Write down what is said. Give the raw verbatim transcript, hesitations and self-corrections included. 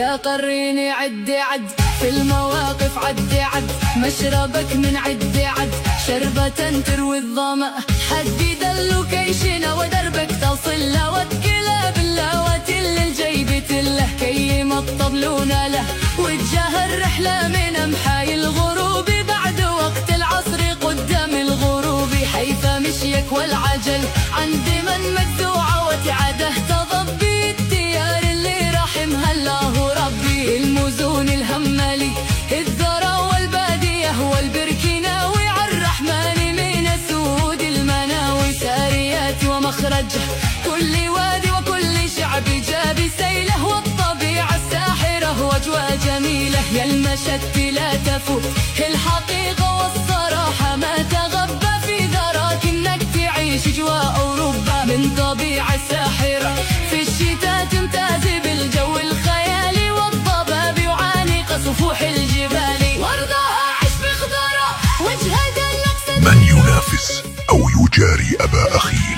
يا قريني عد عد في المواقف عد عد مشربك من عد عد شربة تروي الظمأ حدد اللوكيشن ودربك تصل له وتكله بالله للجيب تله كيم الطبلون له واتجاه الرحلة من محاي الغروب بعد وقت العصر قدام الغروب حيث مشيك والعجل عند من مدوعة وتعده تضبي الديار اللي رحمها الله ربي المزون الهمالي الذرى والبادية والبركناوي عالرحمن من سود المناوي ساريات ومخرجه كل وادي وكل شعب جاب سيله والطبيعة الساحرة وأجواء جميلة يا المشت لا تفوت الحقيقة والصراحة ما تغبى في ذراك انك تعيش اجواء اوروبا من طبيعة ساحرة في الشتاء تمتاز بالجو الخيالي والضباب يعانق صفوح الجبال وارضاها عش بخضرة وجهها دلك من ينافس او يجاري ابا اخيه